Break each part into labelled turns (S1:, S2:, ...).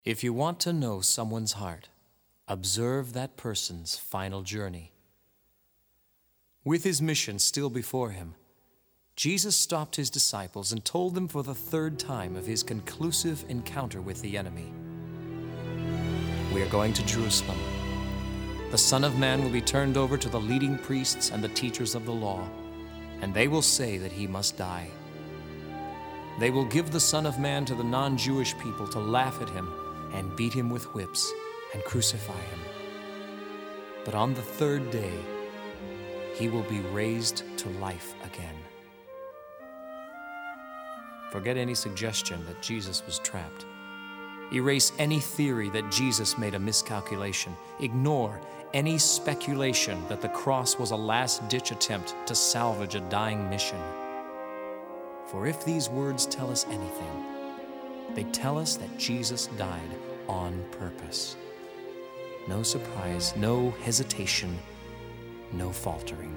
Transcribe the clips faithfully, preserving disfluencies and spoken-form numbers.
S1: If you want to know someone's heart, observe that person's final journey. With his mission still before him, Jesus stopped his disciples and told them for the third time of his conclusive encounter with the enemy. We are going to Jerusalem. The Son of Man will be turned over to the leading priests and the teachers of the law, and they will say that he must die. They will give the Son of Man to the non-Jewish people to laugh at him and beat him with whips and crucify him. But on the third day, he will be raised to life again. Forget any suggestion that Jesus was trapped. Erase any theory that Jesus made a miscalculation. Ignore any speculation that the cross was a last-ditch attempt to salvage a dying mission. For if these words tell us anything, they tell us that Jesus died on purpose. No surprise, no hesitation, no faltering.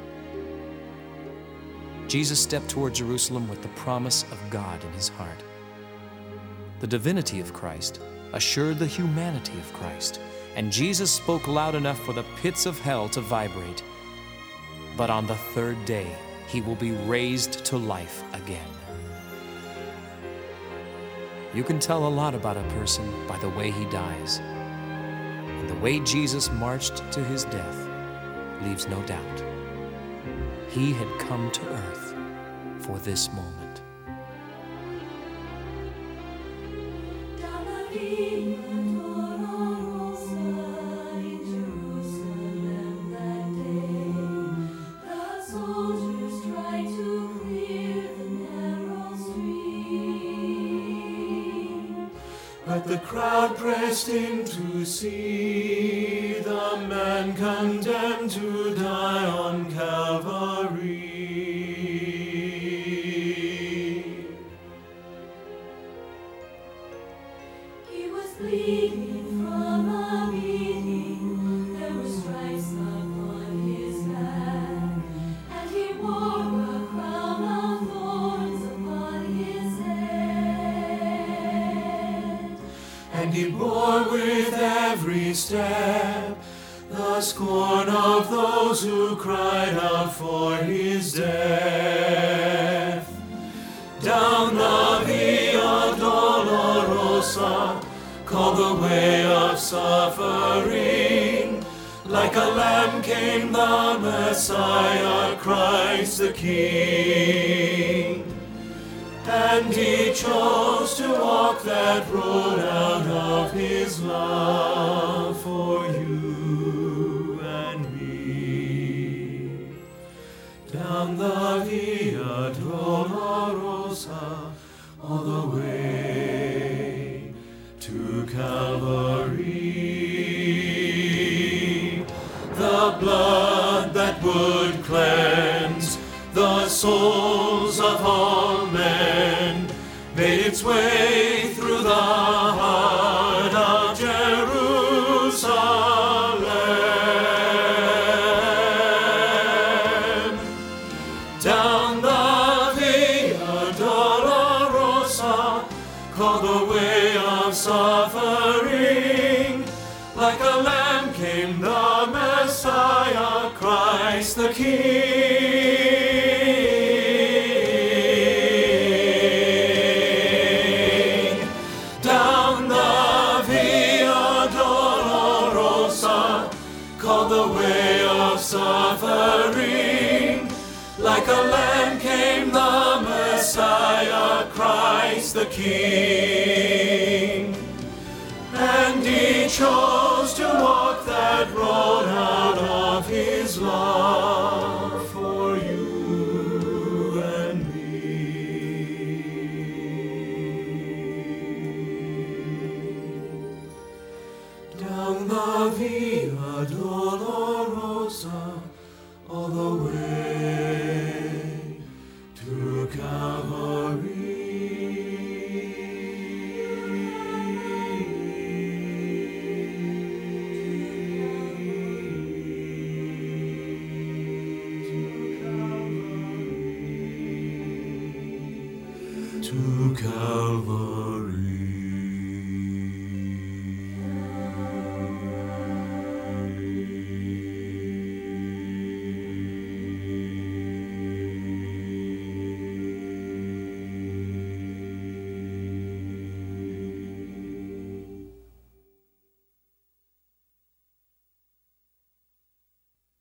S1: Jesus stepped toward Jerusalem with the promise of God in his heart. The divinity of Christ assured the humanity of Christ, and Jesus spoke loud enough for the pits of hell to vibrate. But on the third day, he will be raised to life again. You can tell a lot about a person by the way he dies. And the way Jesus marched to his death leaves no doubt. He had come to earth for this moment.
S2: But the crowd pressed in to see the man condemned to die on Calvary.
S3: He was bleeding from a beating, there were stripes upon his back, and he wore a crown of thorns upon his head.
S2: And he bore with every step the scorn of those who cried out for his death. Down the Via Dolorosa, called the way of suffering, like a lamb came the Messiah, Christ the King. And he chose to walk that road out of his love for you and me. Down the Via Dolorosa, all the way to Calvary. The blood that would cleanse the souls of all men made its way through the heart of Jerusalem. Down the Via Dolorosa, called the way of suffering, like a lamb came the Messiah, Christ the King. Called the way of suffering, like a lamb came the Messiah, Christ the King. And he chose to walk that road out of his love for you and me. Down the Via Dolorosa,